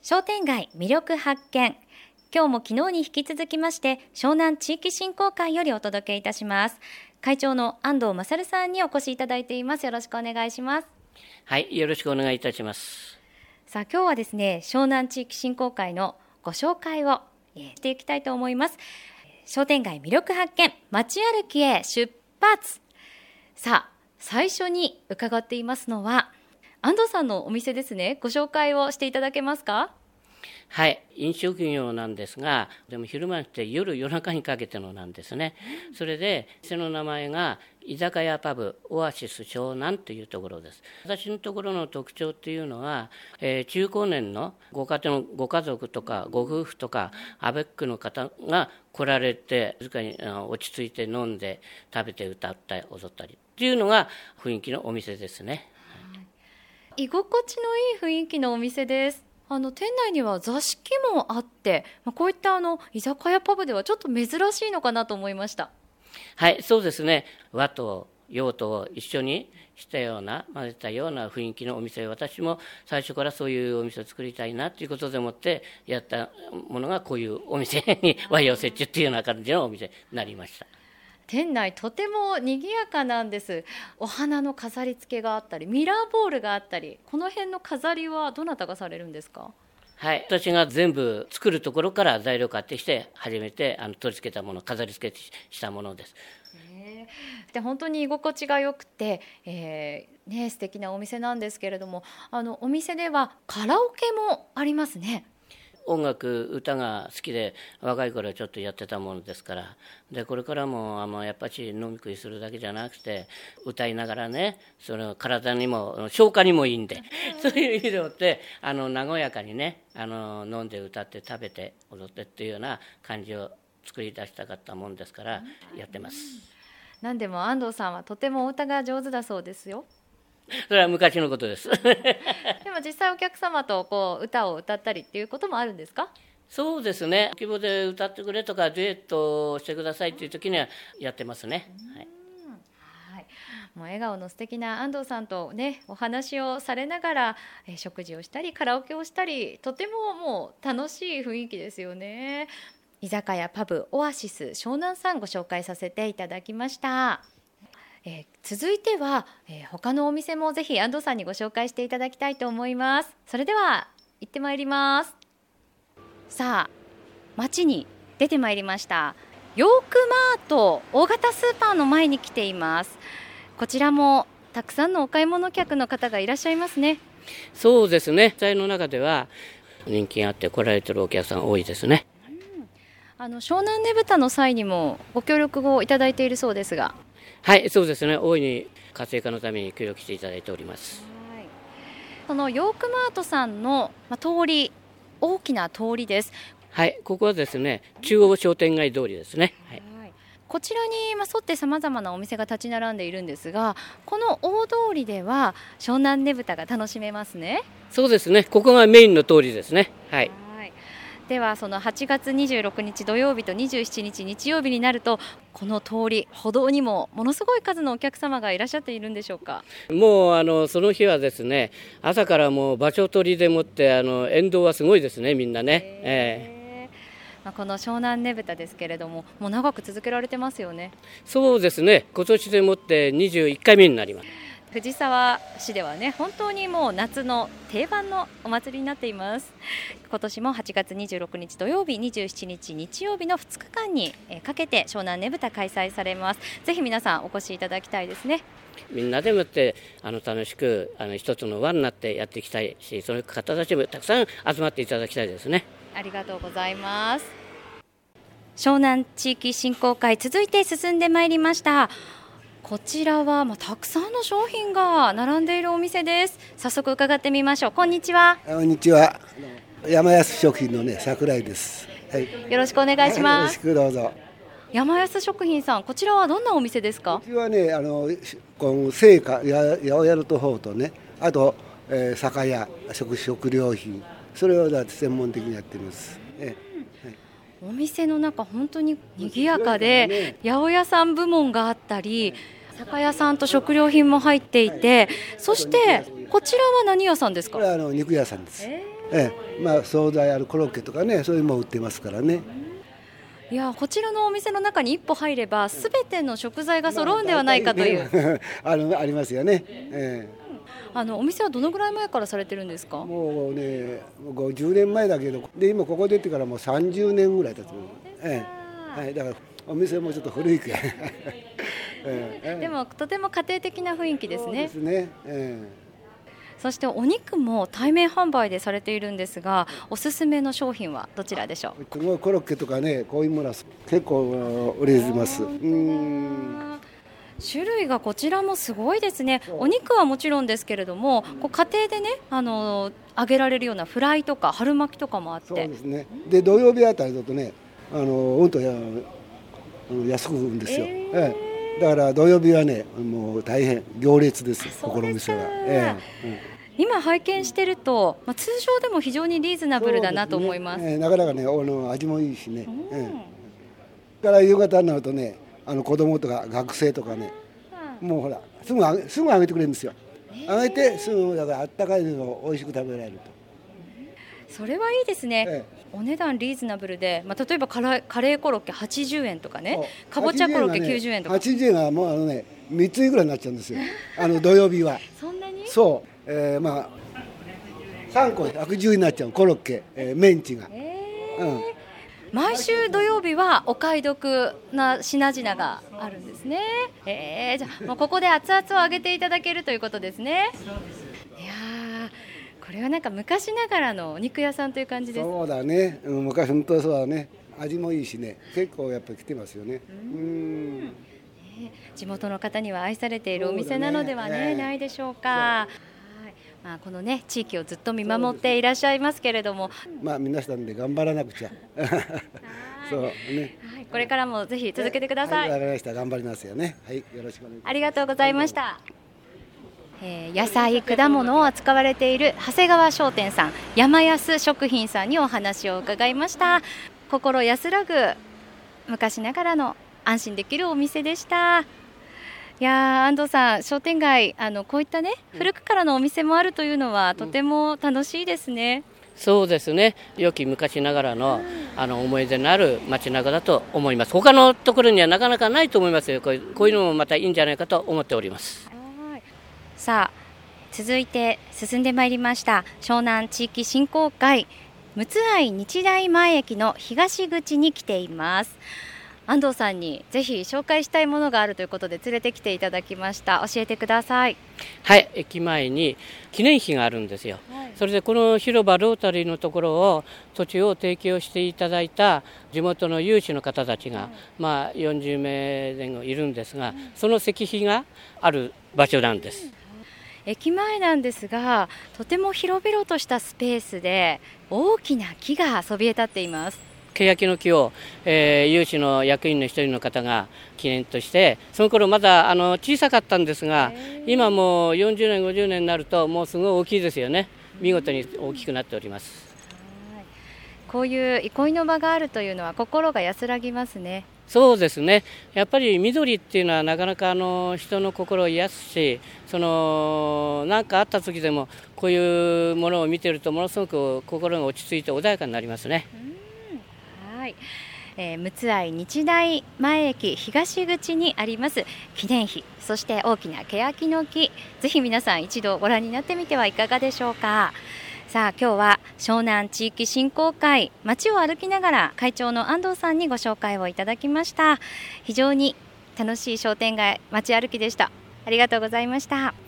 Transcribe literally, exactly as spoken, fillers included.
商店街魅力発見。今日も昨日に引き続きまして湘南地域振興会よりお届けいたします。会長の安藤勝さんにお越しいただいています。よろしくお願いします。 はい、よろしくお願いいたします。 さあ今日はですね、湘南地域振興会のご紹介をしていきたいと思います。商店街魅力発見、街歩きへ出発。さあ最初に伺っていますのは安藤さんのお店ですね。ご紹介をしていただけますか？ はい、飲食業なんですが、でも昼間って夜夜中にかけてのなんですね。それで店の名前が居酒屋パブオアシス湘南というところです。私のところの特徴っていうのは、えー、中高年のご家庭のご家族とかご夫婦とかアベックの方が来られて、静かに落ち着いて飲んで食べて歌ったり踊ったりっていうのが雰囲気のお店ですね。 居心地のいい雰囲気のお店です。あの店内には座敷もあって、まあ、こういったあの居酒屋パブではちょっと珍しいのかなと思いました。 はい、そうですね。和と洋と一緒にしたような混ぜたような雰囲気のお店、私も最初からそういうお店を作りたいなということでもってやったものがこういうお店に和洋折衷っていうような感じのお店になりました。 店内とても賑やかなんです。お花の飾り付けがあったり、ミラーボールがあったり、この辺の飾りはどなたがされるんですか？ はい、私が全部作るところから材料買ってきて初めてあの取り付けたもの、飾り付けしたものです。 で本当に居心地が良くて、えーね、素敵なお店なんですけれども、あのお店ではカラオケもありますね。 音楽歌が好きで若い頃はちょっとやってたものですから、でこれからもあのやっぱり飲み食いするだけじゃなくて歌いながらね、その体にも消化にもいいんでそういう意味でもってあの和やかにね、あの飲んで歌って食べて踊ってっていうような感じを作り出したかったもんですからやってます。 何でも安藤さんはとてもお歌が上手だそうですよ。 それは昔のことですでも実際お客様とこう歌を歌ったりっていうこともあるんですか？ そうですね。希望で歌ってくれとかデュエットをしてくださいっていう時にはやってますね。はい、 はい、もう笑顔の素敵な安藤さんとねお話をされながら、えー、食事をしたりカラオケをしたり、とてももう楽しい雰囲気ですよね。居酒屋パブオアシス湘南さんご紹介させていただきました。えー、続いては、えー、他のお店もぜひ安藤さんにご紹介していただきたいと思います。それでは行ってまいります。さあ街に出てまいりました。ヨークマート大型スーパーの前に来ています。こちらもたくさんのお買い物客の方がいらっしゃいますね。 そうですね。在の中では人気があって来られているお客さん多いですね。 うん、あの湘南ねぶたの際にもご協力をいただいているそうですが。 はい、そうですね。大いに活性化のために協力していただいております。 はい、そのヨークマートさんの、まあ、通り、大きな通りです。 はい、ここはですね、中央商店街通りですね。はい、 こちらに、まあ、沿ってさまざまなお店が立ち並んでいるんですが、この大通りでは湘南ねぶたが楽しめますね。 そうですね。ここがメインの通りですね。はい。 ではそのはちがつにじゅうろくにち土曜日とにじゅうしちにち日曜日になると、この通り歩道にもものすごい数のお客様がいらっしゃっているんでしょうか？ もうあのその日はですね、朝からもう場所取りでもってあの沿道はすごいですね、みんなね。えーまあ、この湘南ねぶたですけれども、もう長く続けられてますよね。 そうですね。今年でもってにじゅういっかいめになります。 藤沢市ではね、本当にもう夏の定番のお祭りになっています。今年もはちがつにじゅうろくにち土曜日、にじゅうしちにち日曜日のふつかかんにかけて湘南ねぶた開催されます。ぜひ皆さんお越しいただきたいですね。 みんなでもってあの楽しくあの一つの輪になってやっていきたいし、その方たちもたくさん集まっていただきたいですね。 ありがとうございます。湘南地域振興会、続いて進んでまいりました。こちらは、まあ、たくさんの商品が並んでいるお店です。早速伺ってみましょう。こんにちは。 こんにちは。山安食品のね、桜井です。はい、 よろしくお願いします。 よろしくどうぞ。 山安食品さん、こちらはどんなお店ですか？ うちはね、あのこの青果や八百屋のと方とね、あと、えー、酒屋 食, 食料品、それをだって専門的にやっています。えはい、お店の中本当に賑やかで、ね、八百屋さん部門があったり、酒屋さんと食料品も入っていて、そしてこちらは何屋さんですか？ これはあの肉屋さんです。 えーええ、まあ惣菜あるコロッケとかね、そういうのも売ってますからね。 いやこちらのお店の中に一歩入ればすべての食材が揃うんではないかという、 まあ、あのありますよね、ええ、 あのお店はどのぐらい前からされてるんですか？ もうねごじゅうねんまえだけど、で今ここ出てからもうさんじゅうねんぐらい経つ、ええ、はい、だからお店もちょっと古いけど、 ええ、でもとても家庭的な雰囲気ですね。 そうですね、ええ、 そしてお肉も対面販売でされているんですが、おすすめの商品はどちらでしょう？ すごいコロッケとかね、こういうものは結構売れてます。うーん、 種類がこちらもすごいですね。お肉はもちろんですけれども、こう家庭でね、あの揚げられるようなフライとか春巻きとかもあって、 そうですね。で土曜日あたりだとね、あのうんとや安く売るんですよ、えーええ、だから土曜日はねもう大変行列です、ここの店は、ええ、うん、 今拝見してると、まあ、通常でも非常にリーズナブルだなと思います。 ね、えー、なかなかね、あの味もいいしね、うん、ええ、から夕方になるとね、あの子供とか学生とかね、うん、もうほらすぐあげすぐあげてくれるんですよ。あげてすぐだからあったかいのを美味しく食べられると。 それはいいですね、ええ、お値段リーズナブルで、まあ、例えばカラカレーコロッケはちじゅうえんとかね、かぼちゃコロッケきゅうじゅうえんとか、 はちじゅうえんがもうあのねみっついくらいになっちゃうんですよあの土曜日は。 そんなに？ そう、えー、まあさんこひゃくじゅうえんになっちゃうコロッケ、えー、メンチが、 えーうん、毎週土曜日はお買い得な品々があるんですね。えー、じゃあもうここで熱々を揚げていただけるということですね。いやこれはなんか昔ながらのお肉屋さんという感じです。 そうだね、うん、昔本当そうだね、味もいいしね、結構やっぱり来てますよね。うん、ね、 地元の方には愛されているお店なのでは、ねね、ないでしょうか。まあ、このね地域をずっと見守っていらっしゃいますけれども、 まあ皆さんで頑張らなくちゃそうね、 はい、これからもぜひ続けてください。 わかりました、頑張りますよね。はい、よろしくお願いします。 ありがとうございました。えー、野菜果物を扱われている長谷川商店さん、山安食品さんにお話を伺いました。心安らぐ昔ながらの安心できるお店でした。いや安藤さん、商店街あのこういったね古くからのお店もあるというのはとても楽しいですね。 そうですね、良き昔ながらの、あの思い出のある街中だと思います。他のところにはなかなかないと思いますよ。こういう、こういうのもまたいいんじゃないかと思っております。 さあ続いて進んでまいりました湘南地域振興会陸奥愛日大前駅の東口に来ています。安藤さんにぜひ紹介したいものがあるということで連れてきていただきました。教えてください。 はい、駅前に記念碑があるんですよ、はい、それでこの広場ロータリーのところを土地を提供していただいた地元の有志の方たちが、はい、まあ、よんじゅうめいぜん後いるんですが、その石碑がある場所なんです。 駅前なんですが、とても広々としたスペースで大きな木がそびえ立っています。 欅の木を、えー、有志の役員の一人の方が記念として、その頃まだあの小さかったんですが、今もうよんじゅうねんごじゅうねんになるともうすごい大きいですよね。見事に大きくなっております。 こういう憩いの場があるというのは心が安らぎますね。 そうですね、やっぱり緑っていうのはなかなかあの人の心を癒すし、その何かあった時でもこういうものを見てるとものすごく心が落ち着いて穏やかになりますね。 うん、はい、えー、陸奥愛日大前駅東口にあります記念碑、そして大きな欅の木、ぜひ皆さん一度ご覧になってみてはいかがでしょうか。さあ今日は湘南地域振興会、街を歩きながら会長の安藤さんにご紹介をいただきました。非常に楽しい商店街、街歩きでした。ありがとうございました。